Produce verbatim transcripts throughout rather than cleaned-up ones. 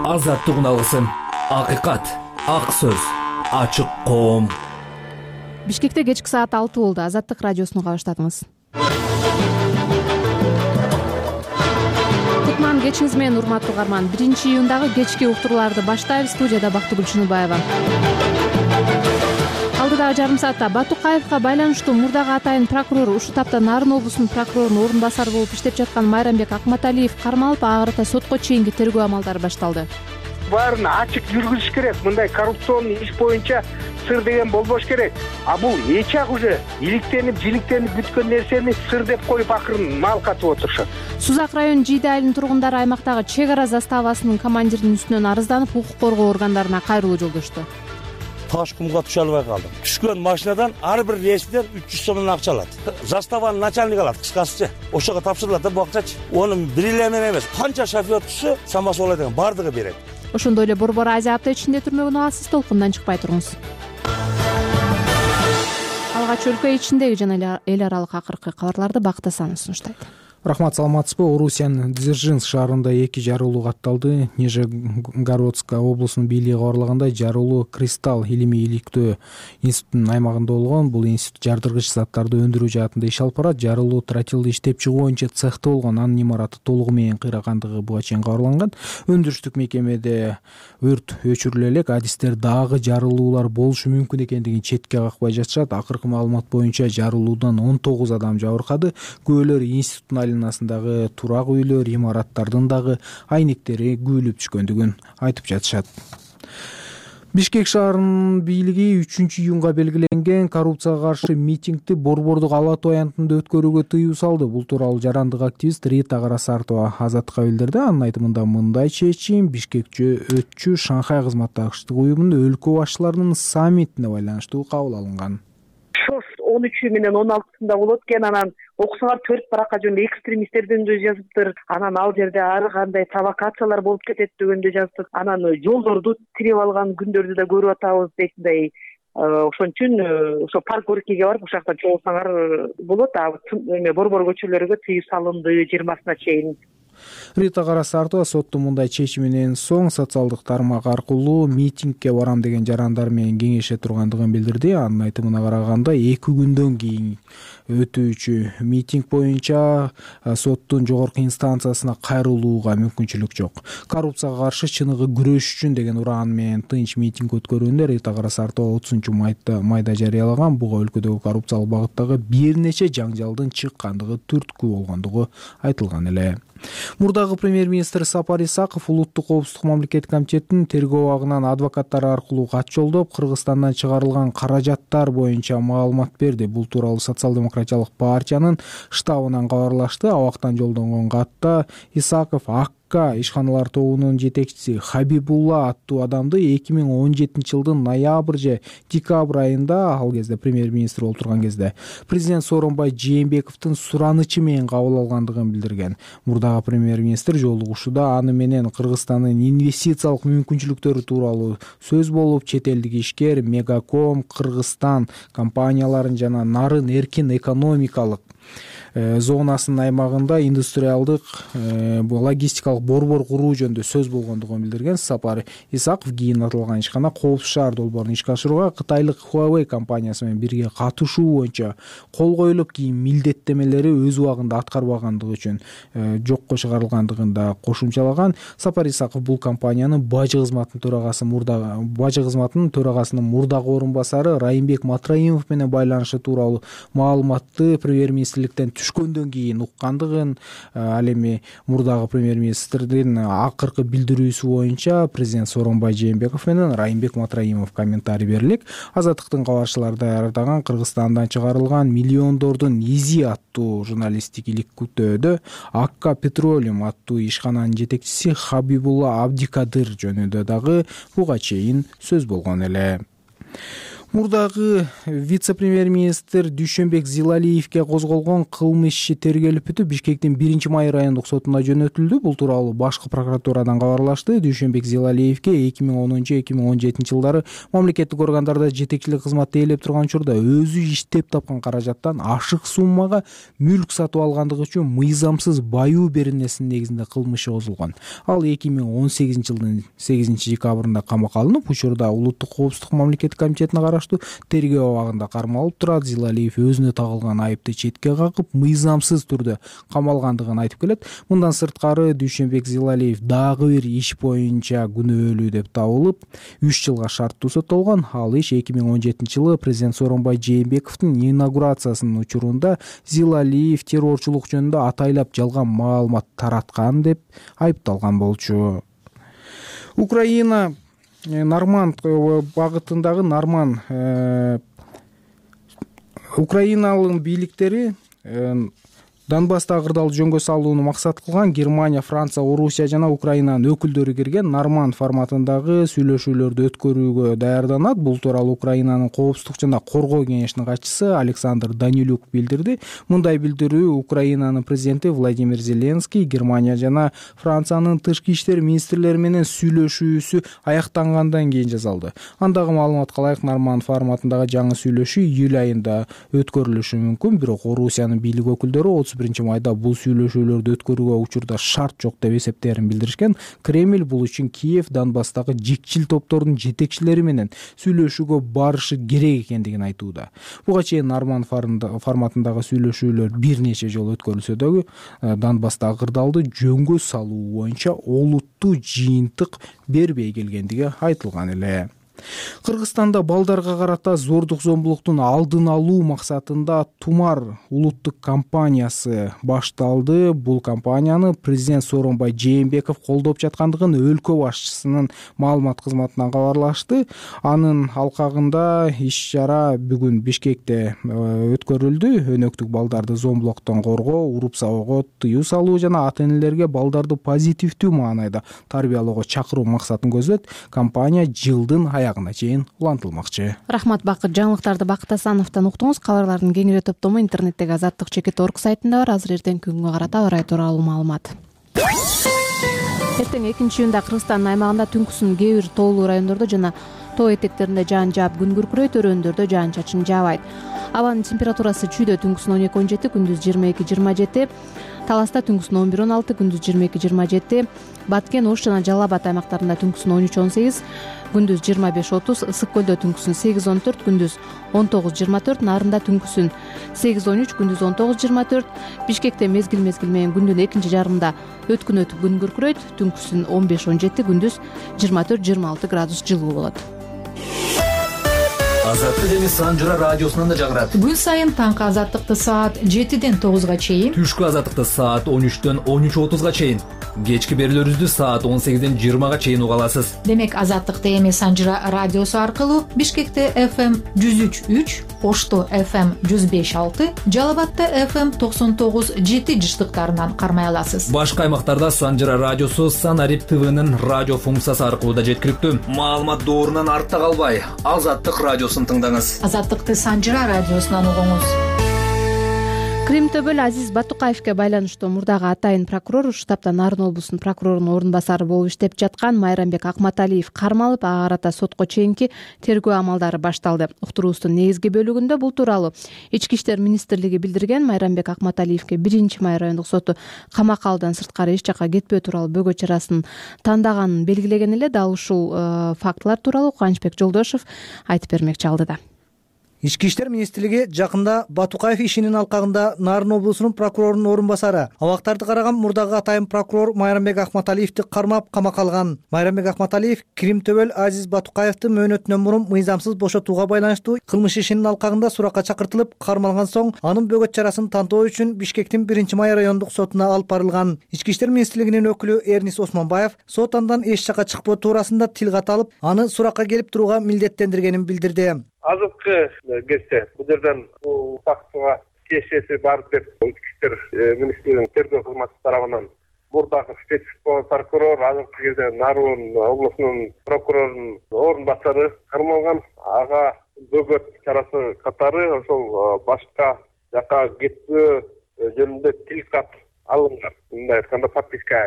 азаттыгын алсын. Акыйкат, ак сөз, ачык коом. Бишкекте кечки саат алты болду. Азаттык радиосуну кабаштадыңыз. Кутман кечиңиз менен урматтуу угарман. биринчи июндагы кечки уктурууларды баштайбыз. Студияда Бактыгүл Чыныбаева. Алдыдагы жарым саатта Батукаевга байланыштуу мурдагы атайын прокурор, ушул тапта Нарын облусунун прокурорунун орун басары болуп иштеп жаткан Майрамбек Акматалиев кармалып, ага карата сотко чейинки тергөө амалдары башталды. Баарын ачык жүргүзүш керек. Мындай коррупционный иш боюнча сыр деген болбош керек. А бул эчак уже иликтенип, жиликтенип бүткөн нерсени сыр деп коюп акырын мал катып отурушат. Сузак район Жийде айылынын тургундары аймактагы чек ара заставасынын командиринин үстүнөн арызданып, укук коргоо органдарына кайрылуу жолдошту. Таш кумга түшө албай калдым. Түшкөн машинадан ар бир рейстен үч жүз сомдон акча алат. Заставанын начальниги алат, кыскасычы. Ошого тапшырылат да бу акчачы. Онун бир эле менен эмес, канча шофер түшсө, самасы болот деген бардыгы берет. Ошондой эле Борбор Азия апта ичинде түрмөгүн аласыз, толкундан чыкпай туруңуз. Алгач өлкө ичиндеги жана эл аралык акыркы кабарларды Бакыт Асанов сунуштайт. Рахмат, саламатсызбы? Орусиянын Дзержинск шаарында эки жарылуу катталды. Нижегородская облусунун бийлиги кабарлагандай, жарылуу Кристалл илимий иликтөө институтунун аймагында болгон. Бул институт жардыргыч заттарды өндүрүү жаатында иш алып барат. Жарылуу тротилди иштеп чыгуу боюнча цехте болгон. Анын имараты толугу менен кыйрагандыгы буга чейин кабарланган. Өндүрүштүк мекемеде өрт өчүрүлө элек. Адистер дагы жарылуулар болушу мүмкүн экендигин четке какпай жатышат. Акыркы маалымат боюнча жарылуудан он тогуз адам жабыркады. Күбөлөр институттун айланасындагы турак үйлөр, имараттардын дагы айнектери күйүлүп түшкөндүгүн айтып жатышат. Бишкек шаарынын бийлиги үчүнчү июнга белгиленген коррупцияга каршы митингди Борбордук Ала Тоо аянтында өткөрүүгө тыюу салды. Бул тууралуу жарандык активист Рита Карасартова Азаттыкка билдирди. Анын айтымында мындай чечим Бишкекче өтчү Шанхай кызматташтык уюмунун өлкө башчыларынын саммитине байланыштуу кабыл алынган. он үчү менен он алтысында болот экен, анан окусаңар төрт баракка жөн экстремисттерден да жазыптыр. Анан ал жерде ар кандай провокациялар болуп кетет дегенде жазыптыр. Анан жолдорду тиреп алган күндөрдү да көрүп атабыз дегендей. Ошон үчүн ошо парк өркиге барып ушакта жолсаңар болот. Эме борбор көчөлөргө тыюу салынды жыйырмасына чейин. Рита Карасартова соттун мындай чечиминен соң социалдык тармак аркылуу митингке барам деген жарандар менен кеңеше тургандыгын билдирди. Анын айтымына караганда эки күндөн кийин өтүүчү митинг боюнча соттун жогорку инстанциясына кайрылууга мүмкүнчүлүк жок. Коррупцияга каршы чыныгы күрөш үчүн деген ураан менен тынч митинг өткөрүүнү Рита Карасартова отузунчу майда жарыялаган. Буга өлкөдөгү коррупциялык багыттагы бир нече жаңжалдын чыккандыгы түрткү болгондугу айтылган эле. Мурдагы премьер-министр Сапар Исаков улуттук коопсуздук мамлекеттик комитетинин тергөө абагынан адвокаттары аркылуу кат жолдоп, Кыргызстандан чыгарылган каражаттар боюнча маалымат берди. Бул тууралуу Социал-демократиялык партиянын штабынан кабарлашты. Абактан жолдонгон катта Исаков ак ишканалар тобунун жетекчиси Хабибулла аттуу адамды эки миң он жетинчи жылдын ноябрь же декабрь айында, ал кезде премьер-министр болуп турган кезде, президент Сооронбай Жээнбековдун суранычы менен кабыл алгандыгын билдирген. Мурдагы премьер-министр жолугушууда аны менен Кыргызстандын инвестициялык мүмкүнчүлүктөрү тууралуу сөз болуп, чет элдик ишкер Мегаком, Кыргызстан компанияларын жана Нарын эркин экономикалык зонасынын аймагында индустриалдык логистикалык борбор куруу жөнүндө сөз болгондугун билдирген. Сапар Исаков кийин аталган ишкана Коопсуз шаар долбоорун ишке ашырууга кытайлык Huawei компаниясы менен бирге катышуу боюнча кол коюлуп, кийин милдеттемелери өз убагында аткарбагандыгы үчүн жокко чыгарылгандыгын да кошумчалаган. Сапар Исаков бул компаниянын бажы кызматынын төрагасы мурдагы бажы кызматынын төрагасынын мурдагы орун басары Райымбек Матраимов менен байланышы тууралуу маалыматты премьер-министрликтен түшкөндөн кийин уккандыгын, ал эми мурдагы премьер-министрдин акыркы билдирүүсү боюнча президент Сооронбай Жээнбеков менен Райымбек Матраимов комментарий берлик. Азаттыктын кабарчылары даярдаган Кыргызстандан чыгарылган миллиондордун изи аттуу журналисттик иликтөөдө Акка Петролиум аттуу ишкананын жетекчиси Хабибулла Абдикадыр жөнүндө дагы буга чейин сөз болгон эле. мурдагы вице-премьер-министр Дүйшөнбек Зилалиевге козголгон кылмыш иши тергелип бүтүп Бишкектин биринчи май райондук сотуна жөнөтүлдү. Бул тууралуу башкы прокуратурадан кабарлашты. Дүйшөнбек Зилалиевге эки миң онунчу эки миң он жетинчи жылдары мамлекеттик органдарда жетекчилик кызматты ээлеп турган учурда өзү иштеп тапкан каражаттан ашык суммага мүлк сатып алгандыгы үчүн мыйзамсыз баюу беренесинин негизинде кылмыш козулган. Ал эки миң он сегизинчи жылдын сегизинчи декабрында камакка алынып, учурда Улуттук коопсуздук мамлекеттик комитетине караштуу тергөө абагында кармалып турат. Зилалиев өзүнө тагылган айыпты четке какып, мыйзамсыз түрдө камалгандыгын айтып келет. Мындан сырткары Дүйшөнбек Зилалиев дагы бир иш боюнча күнөөлүү деп табылып, үч жылга шарттуу соттолгон. Ал иш эки миң он жетинчи жылы президент Сооронбай Жээнбековдун инаугурациясынын учурунда Зилалиев террорчулук жөнүндө атайлап жалган маалымат тараткан деп айыпталган болчу. Украина Норман багытындагы Норман Украиналык бийликтери Донбасста кырдаал жөнгө салууну максат кылган Германия, Франция, Орусия жана Украинанын өкүлдөрү кирген Норман форматындагы сүйлөшүүлөрдү өткөрүүгө даярданат. Бул тууралуу Украинанын коопсуздук жана коргоо кеңешинин катчысы Александр Данилюк билдирди. Мындай билдирүү Украинанын президенти Владимир Зеленский Германия жана Франциянын тышкы иштер министрлери менен сүйлөшүүсү аяктангандан кийин жасалды. Андагы маалыматка ылайык Норман форматындагы жаңы сүйлөшүү июль айында өткөрүлүшү мүмкүн, бирок Орусиянын бийлик өкүлдөрү отуз биринчи майда бул сүйлөшүүлөрдү өткөрүүгө учурда шарт жок деп эсептерин билдиришкен. Кремль бул үчүн Киев Донбасстагы жикчил топтордун жетекчилери менен сүйлөшүүгө барышы керек экендигин айтууда. Буга чейин Норман форматындагы сүйлөшүүлөр бир нече жолу өткөрүлсө дагы Донбасстагы кырдаалды жөнгө салуу боюнча олуттуу жыйынтык бербей келгендиги айтылган эле. Кыргызстанда балдарга карата зордук зомбулуктун алдын алуу максатында Тумар улуттук компаниясы башталды. Бул компанияны президент Сооронбай Жээнбеков колдоп жаткандыгын өлкө башчысынын маалымат кызматынан кабарлашты. Анын алкагында иш-чара бүгүн Бишкекте өткөрүлдү. Өнөктүк балдарды зомбулуктан коргоо, уруп сабоого тыюу салуу жана ата-энелерге балдарды позитивдүү маанайда тарбиялоого чакыруу максатын көздөйт. Компания жылдын аягына чейин улантылмакчы. Рахмат Бакыт. Жаңылыктарды Бакыт Асановдон уктуңуз. Кабарлардын кеңири топтому интернеттеги азаттык чекит точка орг сайтында бар. Азыр эртең күнгө карата аба ырайы тууралуу маалымат. Эртең экинчи июнда Кыргызстандын аймагында түнкүсүн кээ бир тоолуу райондордо жана тоо этектеринде жаан жаап, күн күркүрөйт, өрөөндөрдө жаан-чачын жаабайт. Абанын температурасы чүйдө түнкүсүн он эки он жети, күндүз жыйырма эки жыйырма жети, Таласта түнкүсүн он бир он алты, күндүз жыйырма эки жыйырма жети, Баткен, Ош жана Жалал Абад аймактарында түнкүсүн он үч он сегиз, күндүз жыйырма беш отуз, Ысык көлдө түнкүсүн сегиз он төрт, күндүз он тогуз жыйырма төрт, Нарында түнкүсүн сегиз он үч, күндүз он тогуз жыйырма төрт, Бишкекте мезгил мезгил менен күндүн экинчи жарымында өткүн өтүп күн күркүрөйт, түнкүсүн он беш он жети, күндүз жыйырма төрт жыйырма алты градус жылуу болот. Азаттык эми Санжыра радиосунан да жагырат. Күн сайын таңкы азаттыкты саат жетиден тогузга чейин, Түшкү азаттыкты саат он үчтөн он үч отузга чейин, кечки берүүлөрүбүздү саат он сегизден жыйырмага чейин уга аласыз. Демек азаттыкты эми Санжыра радиосу аркылуу Бишкекте эф эм жүз үч үч, Ошто эф эм жүз беш алты, Жалал Абадта эф эм токсон тогуз жети жыштыктарынан кармай аласыз. Башка аймактарда Санжыра радиосу Санарип ТВнын радио функциясы аркылуу да жеткиликтүү. Маалымат доорунан артта калбай, Азаттык радиосун тыңдаңыз. Азаттыкты Санжыра радиосунан угуңуз. Крим Төбөл Азиз Батукаевке байланыштуу мурдагы атайын прокурор ушу тапта Нарын облусунун прокурорунун орун басары болуп иштеп жаткан Майрамбек Акматалиев кармалып, ага карата сотко чейинки тергөө амалдары башталды. Уктуруубуздун негизги бөлүгүндө бул тууралуу Ички иштер министрлиги билдирген. Майрамбек Акматалиевке биринчи май райондук соту камакалдан сырткары эч жакка кетпөө тууралуу бөгөт чарасын тандаганын белгилеген эле. Дал ушул фактылар тууралуу Кубанычбек Жолдошев айтып бермекчи алдыда. Ички иштер министрлиги жакында Батукаев ишинин алкагында Нарын облусунун прокурорунун орун басары, абактарды караган мурдагы атайын прокурор Майрамбек Акматалиевди кармап камакка алган. Майрамбек Акматалиев Крим Төбөл Азиз Батукаевдин мөөнөтүнөн мурун мыйзамсыз бошотууга байланыштуу кылмыш ишинин алкагында суракка чакыртылып кармалган соң, анын бөгөт чарасын тантоо үчүн Бишкектин биринчи май райондук сотуна алып барылган. Ички иштер министрлигинин өкүлү Эрнис Осмонбаев сот андан эч жакка чыкпоо туурасында тил ката алып, аны суракка келип турууга милдеттендиргенин билдирди. Азыркы кезде бул жерден бул фактыга кешеси бар деп Ички иштер министрлигинин тергөө кызматы тарабынан мурдагы специфик прокурор, азыркы кезде Нарын облусунун прокурорунун орун басары кармалган. Ага бөгөт чарасы катары ошол башка жака кетпөө жөнүндө тилкат алынган. Мындай айтканда подписка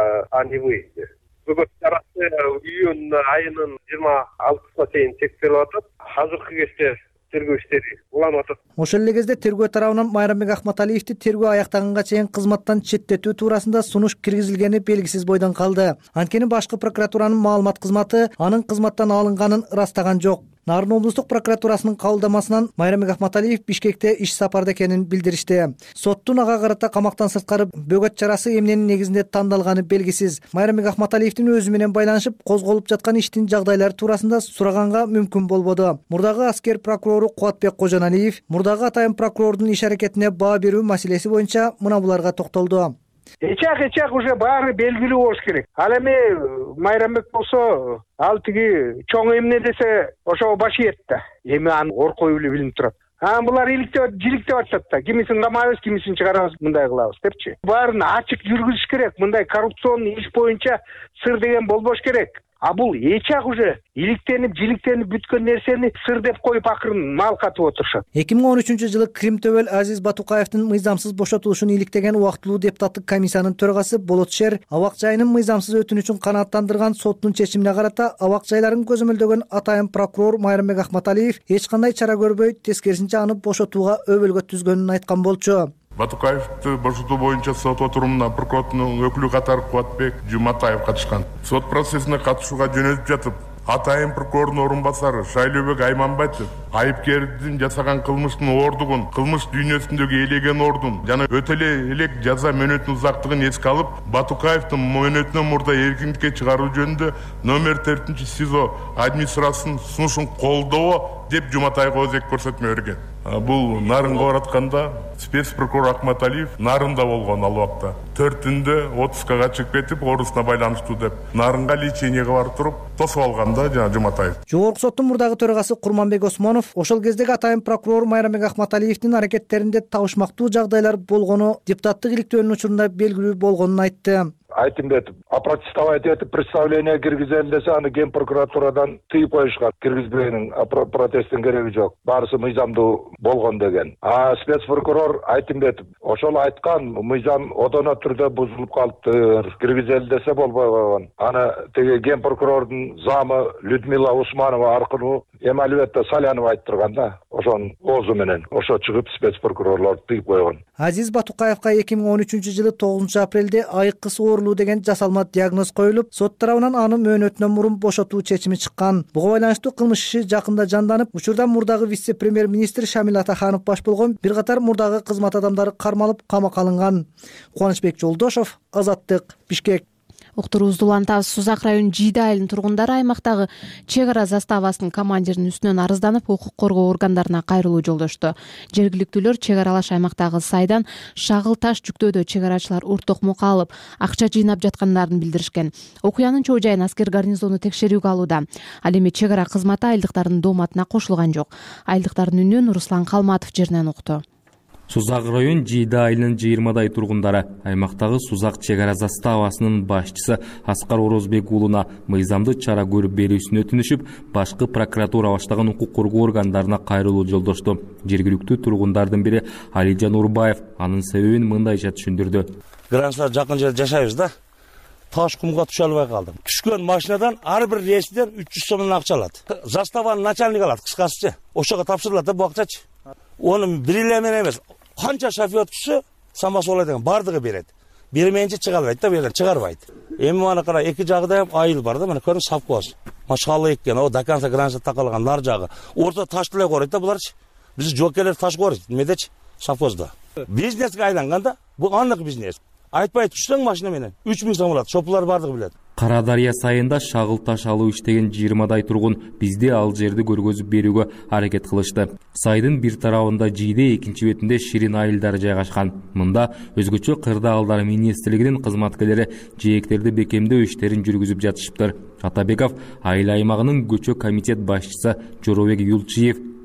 о невыезде. Бөгөт чарасы июнь айынын жыйырма алтысына чейин чектелип атат. Азыркы кезде тергөө иштери уланып атат. Ошол эле кезде тергөө тарабынан Майрамбек Акматалиевди тергөө аяктаганга чейин кызматтан четтетүү туурасында сунуш киргизилгени белгисиз бойдон калды. Анткени башкы прокуратуранын маалымат кызматы анын кызматтан алынганын ырастаган жок. Нарын облустук прокуратурасынын кабылдамасынан Майрамбек Акматалиев Бишкекте иш сапарда экенин билдиришти. Соттун ага карата камактан сырткары бөгөт чарасы эмненин негизинде тандалганы белгисиз. Майрамбек Акматалиевдин өзү менен байланышып козголуп жаткан иштин жагдайлары туурасында сураганга мүмкүн болбоду. Мурдагы аскер прокурору Кубатбек Кожоналиев мурдагы атайын прокурордун иш аракетине баа берүү маселеси боюнча мына буларга токтолду. Эчак эчак уже баары белгилүү болуш керек. Ал эми Майрамбек болсо ал тиги чоң эмне десе ошого баш ийет да. Эми аны коркой эле билинип турат. А булар иликтеп жиликтеп атышат да. Кимисин камайбыз, кимисин чыгарабыз, мындай кылабыз депчи. Баарын ачык жүргүзүш керек. Мындай коррупционный иш боюнча сыр деген болбош керек. А бул эчак уже иликтенип, жиликтенип бүткөн нерсени сыр деп коюп акырын мал катып отурушат. эки миң он үчүнчү жылы Крим төбөл Азиз Батукаевдин мыйзамсыз бошотулушун иликтеген убактылуу депутаттык комиссиянын төрагасы Болот Шер абак жайынын мыйзамсыз өтүнүчүн канааттандырган соттун чечимине карата абак жайларын көзөмөлдөгөн атайын прокурор Майрамбек Акматалиев эч кандай чара көрбөй, тескерисинче аны бошотууга өбөлгө түзгөнүн айткан болчу. Батукаевди бошотуу боюнча сот отурумуна прокурордун өкүлү катары Кубатбек Жуматаев катышкан. Сот процессине катышууга жөнөтүп жатып, атайын прокурордун орун басары Шайлообек Айманбетов айыпкердин жасаган кылмыштын ордугун, кылмыш дүйнөсүндөгү ээлеген ордун жана өтө элек жаза мөөнөтүнүн узактыгын эске алып, Батукаевдин мөөнөтүнөн мурда эркиндикке чыгаруу жөнүндө номер төртүнчү СИЗО администрациясынын сунушун колдоо деп Жуматаевга өзек көрсөтмө берген. Бул Нарынга баратканда спец прокурор Акматалиев Нарында болгон ал убакта. Төртүндө отпускага чыгып кетип, оорусуна байланыштуу деп Нарынга леченияга барып туруп тосуп алганда жана Жуматаев. Жогорку соттун мурдагы төрагасы Курманбек Осмонов ошол кездеги атайын прокурор Майрамбек Акматалиевдин аракеттеринде табышмактуу жагдайлар болгону депутаттык иликтөөнүн учурунда белгилүү болгонун айтты. Айтымбетов опротестовать этип представление киргизели десе аны ген прокуратурадан тыйып коюшкан. Киргизбегенин протесттин кереги жок. Баарысы мыйзамдуу болгон деген. А спецпрокурор Айтымбетов ошол айткан мыйзам одоно түрдө бузулуп калыптыр. Киргизели десе болбой койгон. Аны теги ген прокурордун замы Людмила Усманова аркылуу эми албетте Салянов айттырган да. Ошонун оозу менен ошо чыгып спецпрокурорлор тыйып койгон. Азиз Батукаевга эки миң он үчүнчү жылы тогузунчу апрелде айыккы оорулуу деген жасалма диагноз коюлуп, сот тарабынан аны мөөнөтүнөн мурун бошотуу чечими чыккан. Буга байланыштуу кылмыш иши жакында жанданып, учурда мурдагы вице-премьер-министр Шамил Атаханов баш болгон бир катар мурдагы кызмат адамдары кармалып, камакка алынган. Кубанычбек Жолдошов, Азаттык, Бишкек. Уктуруубузду улантабыз. Сузак району Жийда айылынын тургундары аймактагы чек ара заставасынын командиринин үстүнөн арызданып, укук коргоо органдарына кайрылуу жолдошту. Жергиликтүүлөр чек аралаш аймактагы сайдан Шагыл Таш жүктөөдө чек арачылар ур токмокко алып, акча жыйнап жаткандарын билдиришкен. Окуянын чоо жайын аскер гарнизону текшерүүгө алууда. Ал эми чек ара кызматы айылдыктардын дооматына кошулган жок. Айылдыктардын үнүн Руслан Калматов жеринен укту. Сузак район Жийда айылынын жыйырмадай тургундары аймактагы Сузак чек ара заставасынын башчысы Аскар Орозбек уулуна мыйзамдуу чара көрүп берүүсүн өтүнүшүп, башкы прокуратура баштаган укук коргоо органдарына кайрылуу жолдошту. Жергиликтүү тургундардын бири Алижан Урбаев анын себебин мындайча түшүндүрдү. Гранчылар жакын жерде жашайбыз да. Таш кумга түшө албай калдым. Түшкөн машинадан ар бир рейсден үч жүз сомдон акча алат. Заставанын начальниги алат, кыскасычы. Ошого тапшырылат да бу акчачы. Оны бир эле эмес. Канча шофер түшсө, самасы болот деген бардыгы берет. Бермейинче чыга албайт да, берген чыгарбайт. Эми мана кара, эки жагда айыл бар да, мына көрүн совхоз. Машалла экен, о до конца граница такалган нар жагы. Орто ташты эле коройт да буларчы. Биз жокерлер таш коройт, немедечи? Совхозда. Бизнеске айланганда, бул анык бизнес. Айтпай түшсөң машина менен үч миң сом алат. Шопулар бардыгы билет. Кара Дарыя сайында Шагыл Таш алуу иштеген жыйырмадай тургун бизде ал жерди көргөзүп берүүгө аракет кылышты. Сайдын бир тарабында Жийде, экинчи бетинде Ширин айылдары жайгашкан. Мында өзгөчө кырдаалдар министрлигинин кызматкерлери жээктерди бекемдөө иштерин жүргүзүп жатышыптыр. Атабеков айыл аймагынын көчө комитет башчысы Жоробек Юлчиев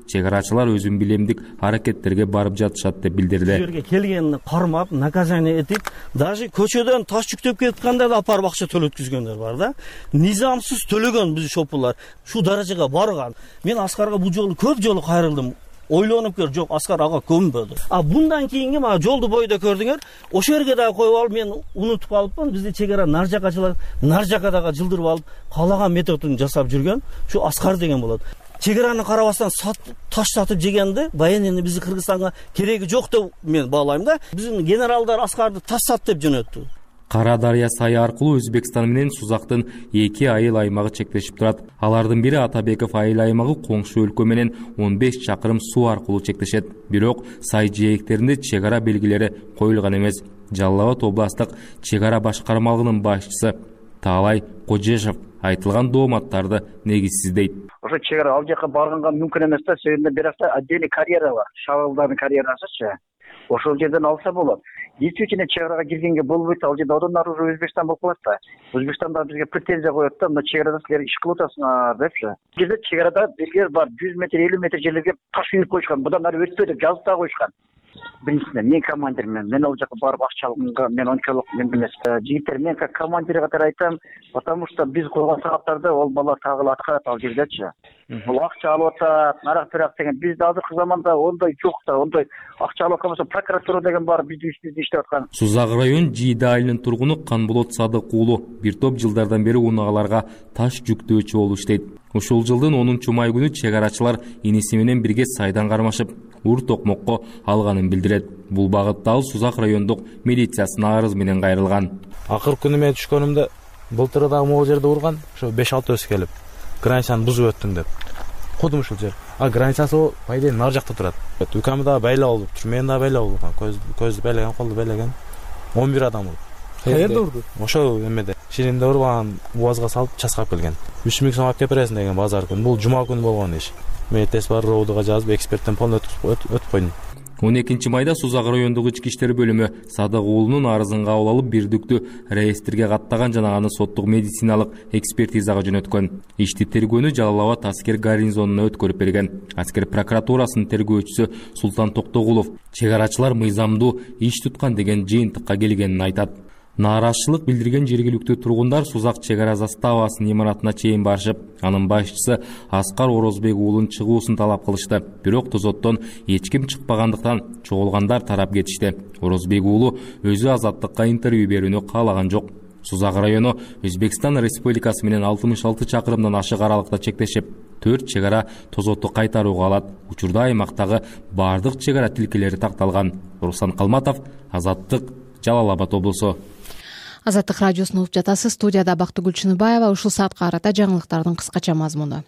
чек арачылар өзүмбилемдик аракеттерге барып жатышат деп билдирди. Жерге келгенин кармап, наказание этип, даже көчөдөн таш жүктөп кеткенде да апарып акча төлөткүзгөндөр бар да. Низамсыз төлөгөн биз шопулар шу даражага барган. Мен Аскарга бул жолу көп жолу кайрылдым. Ойлонуп көр, жок, Аскар ага көнбөдү. А bundan кийинки мага жолду бойдо көрдүңөр, ошол жерге дагы коюп алып, мен унутуп калыпмын. Бизде чек ара нар жакачылар, нар жака дагы жылдырып алып, каалаган методун жасап жүргөн. Шу Аскар деген болот. Чек араны карабастан таш сатып жегенди, военный биздин Кыргызстанга кереги жок деп мен баалайм да. Биздин генералдар Аскарды таш сат деп жөнөттү. Кара Дарыя сайы аркылуу Өзбекстан менен Сузактын эки айыл аймагы чектешип турат. Алардын бири Атабеков айыл аймагы коңшу өлкө менен он беш чакырым суу аркылуу чектешет. Бирок сай жээктеринде чек ара белгилери коюлган эмес. Жалал Абад областык чек ара башкармалыгынын башчысы Таалай Кожешов айтылган дооматтарды негизсиздейт. Ошо чек ара ал жака барганга мүмкүн эмес да, себебинде биракта отдельный карьера бар. Шабалдардын карьерасычы. Ошол жерден алса болот. Действительно, чек арага киргенге болбойт, ал жерде одан ары уже Өзбекстан болуп калат да. Өзбекстан да бизге претензия коет да, мына чек арада силер иш кылып атасыңар депчи. Бизде чек арада белгилер бар, жүз метр, элүү метр жерлерге таш үйүп коюшкан, будан ары өтпө деп жазып да коюшкан. Биринчиден мен командирмен, мен ал жака барып акча алганга мен ончолук мен эмес. Жигиттер, мен как командир катары айтам, потому что биз койгон сааттарда ол бала тагыл аткарат ал жердечи. Бул акча алып атат, нарак тарак деген. Бизде азыркы заманда ондай жок да, ондай акча алып аткан болсо прокуратура деген бар, биздин ишибизди иштеп аткан. Сузак район Жийда айылынын тургуну Канболот Садык уулу бир топ жылдардан бери унагаларга таш жүктөөчү болуп иштейт. Ушул жылдын онунчу май күнү чек арачылар иниси менен бирге сайдан кармашып, ур токмокко алганын билдирет. Бул багытта ал Сузак райондук милициясына арыз менен кайрылган. Акыркы күнү мен түшкөнүмдө былтыр дагы могул жерде урган, ошо беш алты өз келип, границаны бузуп өттүң деп. Кудум ушул жер. А границасы по идее нар жакта турат. Үкөмү да байлап алып, түрмени да байлап алган, көз көздү байлаган, колду байлаган. он бир адам болуп. Каерде урду? Ошо эмеде. Ширинде урган, буазга салып часкап келген. үч миң сом алып кеп бересиң деген базар күнү. Бул жума күнү болгон иш. Мен тест бар роудуга жазып, эксперттен полный өтүп койдум. он экинчи майда Сузак райондук ички иштер бөлүмү Садык уулунун арызын кабыл алып, бирдиктүү реестрге каттаган жана аны соттук медициналык экспертизага жөнөткөн. Ишти тергөөнү Жалал Абад аскер гарнизонуна өткөрүп берген. Аскер прокуратурасынын тергөөчүсү Султан Токтогулов чек арачылар мыйзамдуу иш туткан деген жыйынтыкка келгенин айтат. Нааразычылык билдирген жергиликтүү тургундар Сузак чек ара заставасынын имаратына чейин барышып, анын башчысы Аскар Орозбек уулунун чыгуусун талап кылышты. Бирок тозоттон эч ким чыкпагандыктан чогулгандар тарап кетишти. Орозбек уулу өзү азаттыкка интервью берүүнү каалаган жок. Сузак району Өзбекстан Республикасы менен алтымыш алты чакырымдан ашык аралыкта чектешип, төрт чек ара тозотту кайтарууга алат. Учурда аймактагы бардык чек ара тилкелери такталган. Руслан Калматов, Азаттык, Жалал Абад облусу. Азаттык радиосун угуп жатасыз. Студияда Бактыгүл Чыныбаева. Ушул саатка карата жаңылыктардын кыскача мазмуну.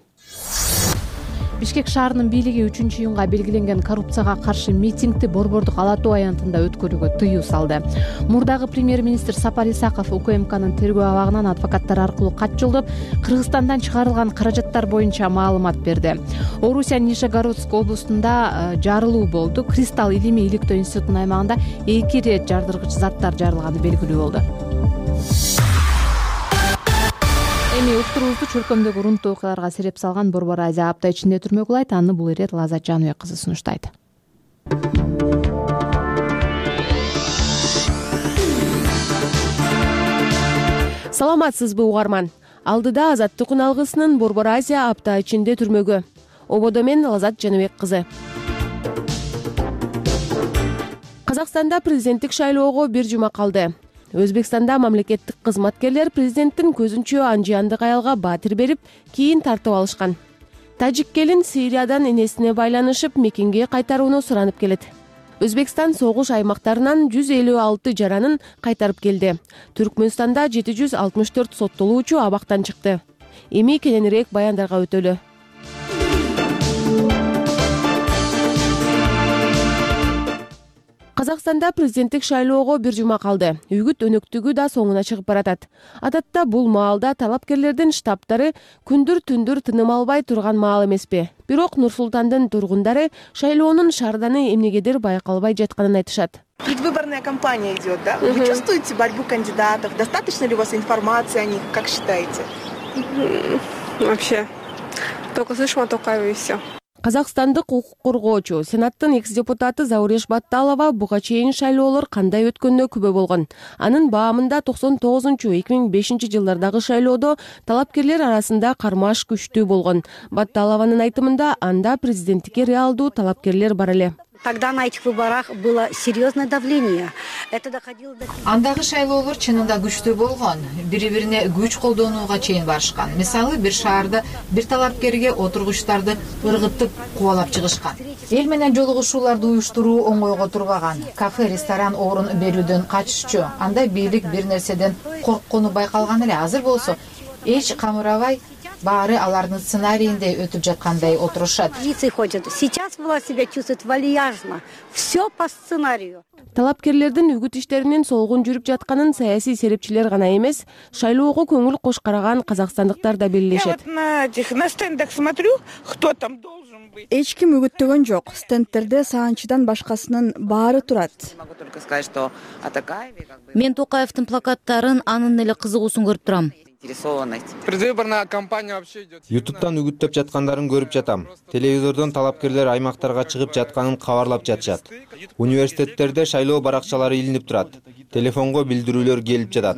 Бишкек шаарынын бийлиги үчүнчү июнга белгиленген коррупцияга каршы митингди Борбордук Ала Тоо аянтында өткөрүүгө тыюу салды. Мурдагы премьер-министр Сапар Исаков УКМКнын тергөө абагынан адвокаттар аркылуу кат жолдоп, Кыргызстандан чыгарылган каражаттар боюнча маалымат берди. Орусия Нижегородск облустунда жарылуу болду. Кристалл илимий иликтөө институтунун аймагында эки ирет жардыргыч заттар жарылганы белгилүү болду. Эми уктуруубузду чөлкөмдөгү урунттуу окуяларга сереп салган Борбор Азия апта ичинде түрмө кылайт. Аны бул ирет Лазат Жаныбек кызы сунуштайт. Саламатсызбы угарман? Алдыда Азаттык уналгысынын Борбор Азия апта ичинде түрмөгө. Ободо мен Лазат Жаныбек кызы. Казакстанда президенттик шайлоого бир жума калды. Өзбекстанда мамлекеттик кызматкерлер президенттин көзүнчө анжыяндык аялга баатыр берип, кийин тартып алышкан. Тажик келин Сириядан энесине байланышып, мекенге кайтарууну суранып келет. Өзбекстан согуш аймактарынан жүз элүү алты жаранын кайтарып келди. Түркмөнстанда жети жүз алтымыш төрт соттолуучу абактан чыкты. Эми кененирээк баяндарга өтөлү. Казакстанда президенттик шайлоого бир жума калды. Үгүт өнөктүгү да соңуна чыгып баратат. Адатта бул маалда талапкерлердин штабтары күндүр-түндүр тыным албай турган маал эмеспи. Бирок Нур-Султандын тургундары шайлоонун шаарданы эмнегедир байкалбай жатканын айтышат. Предвыборная кампания идет, да? Вы чувствуете борьбу кандидатов? Достаточно ли у вас информации о них? Как считаете? Вообще, только слышим о Токаеве и все. Казакстандык укук коргоочу Сенаттын экс депутаты Зауреш Батталова буга чейин шайлоолор кандай өткөнүнө күбө болгон. Анын баамында токсон тогузунчу эки миң бешинчи жылдардагы шайлоодо талапкерлер арасында кармаш күчтүү болгон. Батталованын айтымында анда президенттикке реалдуу талапкерлер бар эле. Тогда на этих выборах было серьезное давление. Это доходило до... Андагы шайлоолор чынында күчтүү болгон. Бири-бирине күч колдонууга чейин барышкан. Мисалы, бир шаарда бир талапкерге отургучтарды ыргытып кубалап чыгышкан. Эл менен жолугушууларды уюштуруу оңойго турбаган. Кафе, ресторан орун берүүдөн качышчу. Анда бийлик бир нерседен корккону байкалган эле. Азыр болсо эч камырабай баары алардын сценарийинде өтүп жаткандай отурушат. Сейчас власть себя чувствует вальяжно. Все по сценарию. Талапкерлердин үгүт иштеринин солгун жүрүп жатканын саясий серепчилер гана эмес, шайлоого көңүл кош караган казакстандыктар да белгилешет. На стендах смотрю, кто там должен быть. Эч ким үгүттөгөн жок. Стендтерде саанчыдан башкасынын баары турат. Мен Токаевдин плакаттарын анын эле кызыгуусун көрүп турам. Предвыборная кампания вообще идет. ютубтан үгүттөп жаткандарын көрүп жатам. Телевизордон талапкерлер аймактарга чыгып жатканын кабарлап жатышат. Университеттерде шайлоо баракчалары илинип турат. Телефонго билдирүүлөр келип жатат.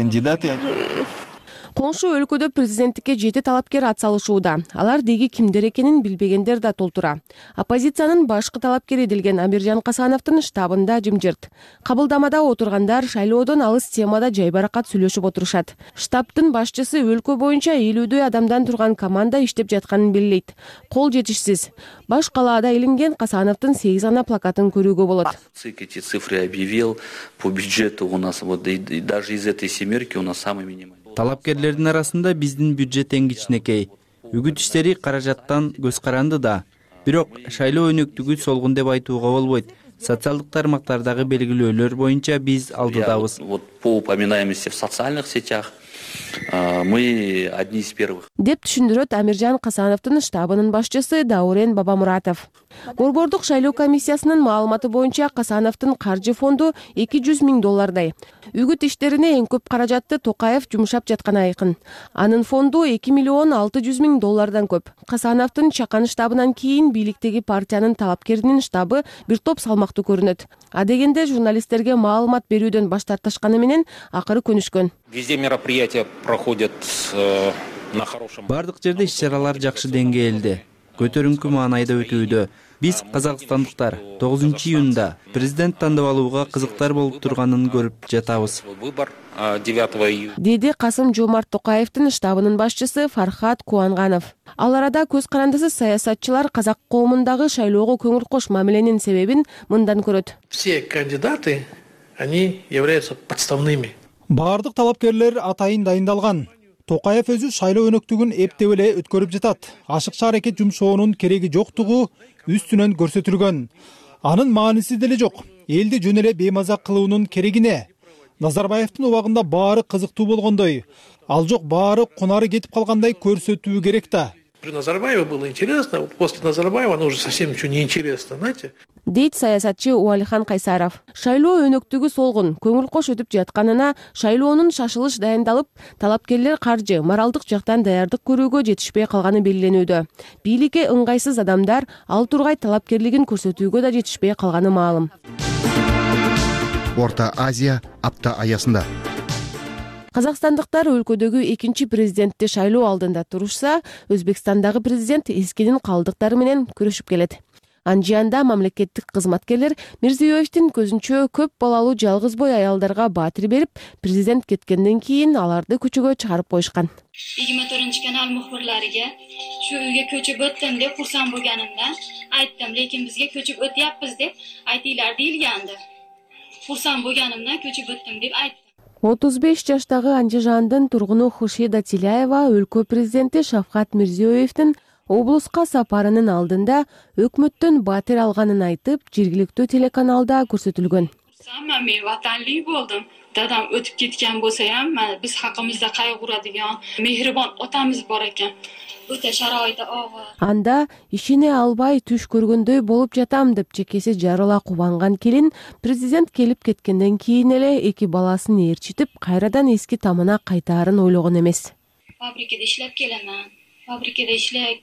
Коңшу өлкөдө президенттикке жети талапкер атсалышууда. Алар деги кимдер экенин билбегендер да толтура. Оппозициянын башкы талапкери делген Амиржан Касановдун штабында жымжырт. Кабылдамада отургандар шайлоодон алыс темада жайбаракат сүйлөшүп отурушат. Штабтын башчысы өлкө боюнча элүүдөй адамдан турган команда иштеп жатканын белгилейт. Кол жетишсиз. Баш калаада илинген Касановдун сегиз гана плакатын көрүүгө болот. ЦИК эти цифры объявил по бюджету у нас вот и даже из этой семерки у нас самый минимальный. Талапкерлердин арасында биздин бюджет эң кичинекей. Үгүт иштери каражаттан көз каранды да. Бирок шайлоо өнөктүгү солгун деп айтууга болбойт. Социалдык тармактардагы белгилөөлөр боюнча биз алдыдабыз. Вот по упоминаемости в социальных сетях мы одни из первых. Деп түшүндүрөт Амиржан Касановдун штабынын башчысы Даурен Бабамуратов. Борбордук шайлоо комиссиясынын маалыматы боюнча Касановдун каржы фонду эки жүз миң доллардай. Үгүт иштерине эң көп каражатты Токаев жумшап жатканы айкын. Анын фонду эки миллион алты жүз миң доллардан көп. Касановдун чакан штабынан кийин бийликтеги партиянын талапкеринин штабы бир топ салмактуу көрүнөт. А дегенде журналисттерге маалымат берүүдөн баш тартышканы менен акыры көнүшкөн. Везде мероприятия проходят на хорошем. Бардык жерде иш-чаралар жакшы деңгээлде, көтөрүңкү маанайда өтүүдө. Биз казакстандыктар тогузунчу июнда президент тандап алууга кызыктар болуп турганын көрүп жатабыз. Выбор девятого июня. Деди Касым Жомарт Токаевдин штабынын башчысы Фархат Куанганов. Ал арада көз карандысыз саясатчылар казак коомундагы шайлоого көңүл кош мамиленин себебин мындан көрөт. Все кандидаты, они являются подставными. Бардык талапкерлер атайын дайындалган. Токаев өзү шайлоо өнөктүгүн эптеп эле өткөрүп жатат. Ашыкча аракет жумшоонун кереги жоктугу үстүнөн көрсөтүлгөн. Анын мааниси деле жок. Элди жөн эле беймаза кылуунун керегине. Назарбаевдин убагында баары кызыктуу болгондой, ал жок баары кунары кетип калгандай көрсөтүү керек да. При Назарбаеве было интересно, после Назарбаева оно уже совсем ничего не интересно, знаете? Дейт саясатчы Уалихан Кайсаров. Шайлоо өнөктүгү солгун, көңүл кош өтүп жатканына, шайлоонун шашылыш дайындалып, талапкерлер каржы, моралдык жактан даярдык көрүүгө жетишпей калганы белгиленүүдө. Бийликке ыңгайсыз адамдар ал тургай талапкерлигин көрсөтүүгө да жетишпей калганы маалым. Орто Азия апта аясында. Казакстандыктар өлкөдөгү экинчи президентти шайлоо алдында турушса, Өзбекстандагы президент эскинин калдыктары менен күрөшүп келет. Анжианда мамлекеттик кызматкерлер Мирзиёевдин көзүнчө көп балалуу жалгыз бой аялдарга баатыр берип, президент кеткенден кийин аларды көчөгө чыгарып коюшкан. yigirma to'rtinchi kanal muxbirlariga shu uyga ko'chib o'tdim deb xursand bo'lganimda aytdim, lekin bizga ko'chib o'tyapmiz deb aytinglar deyilgandi. Xursand bo'lganimdan ko'chib o'tdim deb aytdim. отуз беш жаштагы Анжижандын тургуну Хушида Тиляева өлкө президенти Шавкат Мирзиёевдин облуска сапарынын алдында өкмөттөн баатыр алганын айтып, жергиликтүү телеканалда көрсөтүлгөн. Men vatanli bo'ldim. Dadam o'tib ketgan bo'lsa ham, biz haqimizda qayg'uradigan mehribon otamiz bor ekan. O'ta sharoiti og'ir. Анда ишине албай түш көргөндөй болуп жатам деп чекеси жарыла кубанган келин президент келип кеткенден кийин эле эки баласын ээрчитип, кайрадан эски тамына кайтаарын ойлогон эмес. Fabrikada ishlab kelaman. Fabrikada ishlayotgan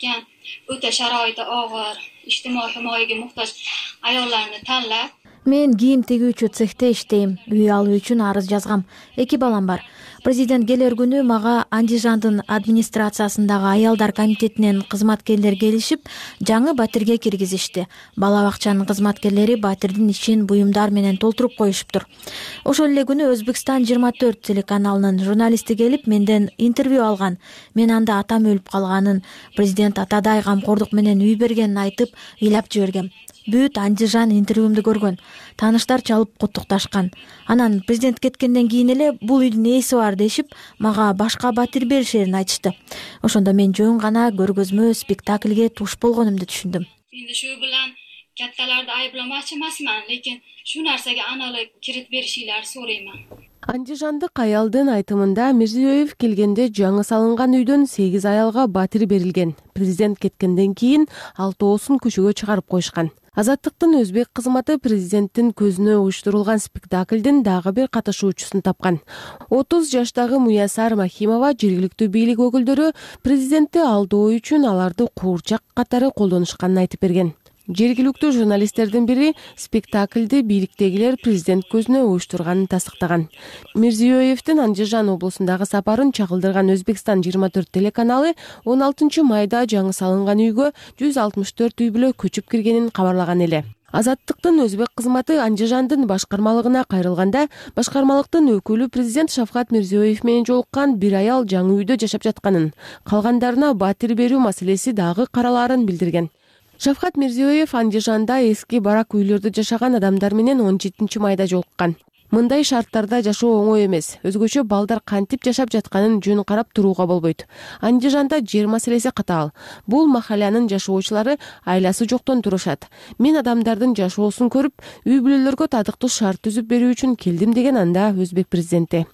o'ta sharoiti og'ir, ijtimoiy himoyaga muhtoj ayollarni tanlab. Мен кийим тигүүчү цехте иштейм. Үй алуу үчүн арыз жазгам. Эки балам бар. Президент келер күнү мага Андижандын администрациясындагы аялдар комитетинен кызматкерлер келишип, жаңы батирге киргизишти. Бала бакчанын кызматкерлери батирдин ишин буюмдар менен толтуруп коюшуптур. Ошол эле күнү Өзбекстан жыйырма төрт телеканалынын журналисти келип менден интервью алган. Мен анда атам өлүп калганын, президент атадай камкордук менен үй бергенин айтып, ыйлап жибергем. Бүт Андижан интервьюмду көргөн. Тааныштар чалып куттукташкан. Анан президент кеткенден кийин эле бул үйдүн ээси бар дешип, мага башка батир беришерин айтышты. Ошондо мен жөн гана көргөзмө спектакльге туш болгонумду түшүндүм. Endi shu bilan kattalarni ayblamoqchi emasman, lekin shu narsaga aniqlik kirit berishinglarni so'rayman. Андижандык аялдын айтымында Мирзиёев келгенде жаңы салынган үйдөн сегиз аялга батир берилген. Президент кеткенден кийин алтоосун көчөгө чыгарып коюшкан. Азаттыктын өзбек кызматы президенттин көзүнө уюштурулган спектаклдин дагы бир катышуучусун тапкан. отуз жаштагы Муясар Махимова жергиликтүү бийлик өкүлдөрү президентти алдоо үчүн аларды куурчак катары колдонушканын айтып берген. Жергиликтүү журналисттердин бири спектаклди бийликтегилер президент көзүнө уюштурганын тастыктаган. Мирзиёевдин Андижан облусундагы сапарын чагылдырган Өзбекстан жыйырма төрт телеканалы он алтынчы майда жаңы салынган үйгө жүз алтымыш төрт үй бүлө көчүп киргенин кабарлаган эле. Азаттыктын өзбек кызматы Андижандын башкармалыгына кайрылганда, башкармалыктын өкүлү президент Шавкат Мирзиёев менен жолуккан бир аял жаңы үйдө жашап жатканын, калгандарына батир берүү маселеси дагы каралаарын билдирген. Шавкат Мирзиёев Андижанда эски барак үйлөрдө жашаган адамдар менен он жетинчи майда жолуккан. Мындай шарттарда жашоо оңой эмес. Өзгөчө балдар кантип жашап жатканын жөн карап турууга болбойт. Андижанда жер маселеси катаал. Бул махалянын жашоочулары айласы жоктон турушат. Мен адамдардын жашоосун көрүп, үй бүлөлөргө татыктуу шарт түзүп берүү үчүн келдим деген анда өзбек президенти.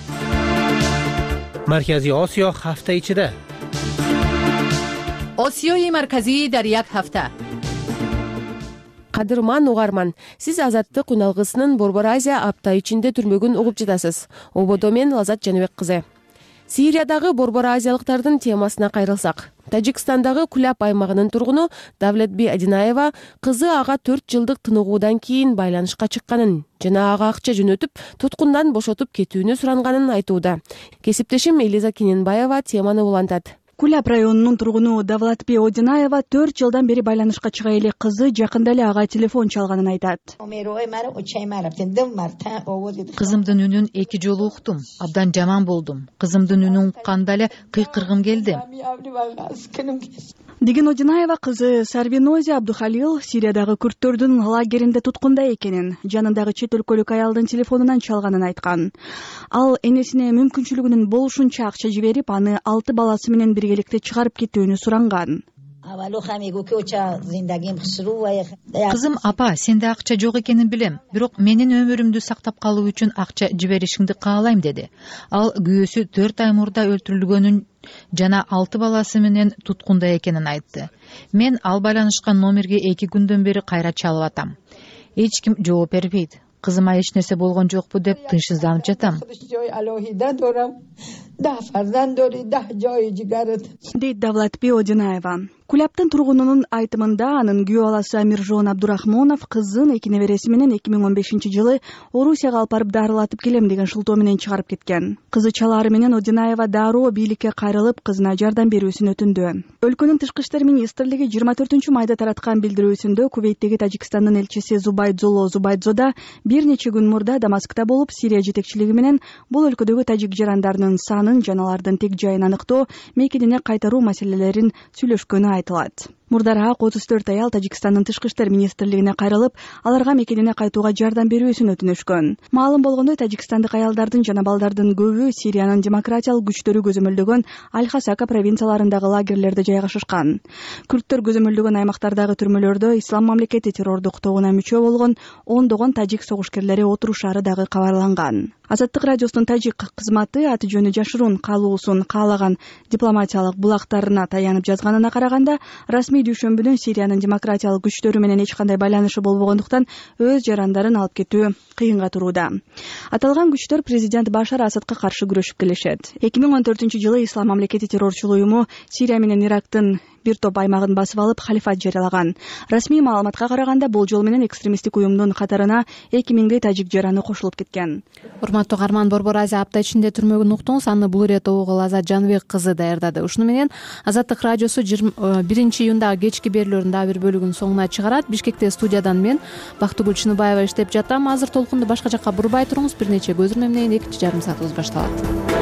Markaziy Osiyo hafta ichida. Osiyoyi markaziy дар як hafta. Кадырман угарман, сиз Азаттык уналгысынын Борбор Азия апта ичинде түрмөгүн угуп жатасыз. Ободо мен Лазат Жаныбек кызы. Сириядагы Борбор Азиялыктардын темасына кайрылсак, Тажикстандагы Кулап аймагынын тургуну Давлетби Адинаева кызы ага төрт жылдык тыныгуудан кийин байланышка чыкканын жана ага акча жөнөтүп, туткундан бошотуп кетүүнү суранганын айтууда. Кесиптешим Элиза Киненбаева теманы улантат. Кулап районунун тургуну Давлатби Одинаева төрт жылдан бери байланышка чыга эле кызы жакында эле ага телефон чалганын айтат. Кызымдын үнүн эки жолу уктум. Абдан жаман болдум. Кызымдын үнүн укканда эле кыйкыргым келди. Деген Одинаева кызы Сарвинози Абдухалил Сириядагы күрттөрдүн лагеринде туткунда экенин, жанындагы чет өлкөлүк аялдын телефонунан чалганын айткан. Ал энесине мүмкүнчүлүгүнүн болушунча акча жиберип, аны алты баласы менен биргеликте чыгарып кетүүнү суранган. Кызым, апа, сенде акча жок экенин билем, бирок менин өмүрүмдү сактап калуу үчүн акча жиберишиңди каалайм деди. Ал күйөөсү төрт ай мурда өлтүрүлгөнүн жана алты баласы менен туткунда экенин айтты. Мен ал байланышкан номерге эки күндөн бери кайра чалып атам. Эч ким жооп бербейт. Кызыма эч нерсе болгон жокпу деп тынчсызданып жатам. Дейт Давлатби Одинаева. Куляптын тургунунун айтымында анын күйөө баласы Амиржон Абдурахмонов кызын эки небереси менен эки миң он бешинчи жылы Орусияга алып барып дарылатып келем деген шылтоо менен чыгарып кеткен. Кызы чалаары менен Одинаева дароо бийликке кайрылып, кызына жардам берүүсүн өтүндү. Өлкөнүн тышкы иштер министрлиги жыйырма төртүнчү майда тараткан билдирүүсүндө Кувейттеги Тажикстандын элчиси Зубайдзоло Зубайдзода бир нече күн мурда Дамаскта болуп, Сирия жетекчилиги менен бул өлкөдөгү тажик жарандарынын санын жана алардын тек жайын аныктоо, мекенине кайтаруу маселелерин сүйлөшкөнү айтылат. Мурдараак отуз төрт аял Тажикстандын тышкы иштер министрлигине кайрылып, аларга мекенине кайтууга жардам берүүсүн өтүнүшкөн. Маалым болгондой, тажикстандык аялдардын жана балдардын көбү Сириянын демократиялык күчтөрү көзөмөлдөгөн Аль-Хасака провинцияларындагы лагерлерде жайгашышкан. Күрттөр көзөмөлдөгөн аймактардагы түрмөлөрдө Ислам мамлекети террордук тобуна мүчө болгон ондогон тажик согушкерлери отурушары дагы кабарланган. Азаттык радиосунун тажик кызматы аты жөнү жашыруун калуусун каалаган дипломатиялык булактарына таянып жазганына караганда, расмий дүйшөмбүдөн Сириянын демократиялык күчтөрү менен эч кандай байланышы болбогондуктан өз жарандарын алып кетүү кыйынга турууда. Аталган күчтөр президент Башар Асадка каршы күрөшүп келишет. эки миң он төртүнчү жылы Ислам мамлекети террорчул уюму Сирия менен Ирактын бир топ аймагын басып алып халифат жарыялаган. Расмий маалыматка караганда бул жол менен экстремисттик уюмдун катарына эки миңдей тажик жараны кошулуп кеткен. Урматтуу каарман, Борбор Азия апта ичинде түрмөгөн уктуңуз. Аны бул ирет угул Азат Жаныбек кызы даярдады. Ушуну менен Азаттык радиосу биринчи июндагы кечки берүүлөрүнүн дагы бир бөлүгүн соңуна чыгарат. Бишкекте студиядан мен Бактыгүл Чыныбаева иштеп жатам. Азыр толкунду башка жакка бурбай туруңуз. Бир нече көзүрмө менен экинчи жарым саатыбыз башталат.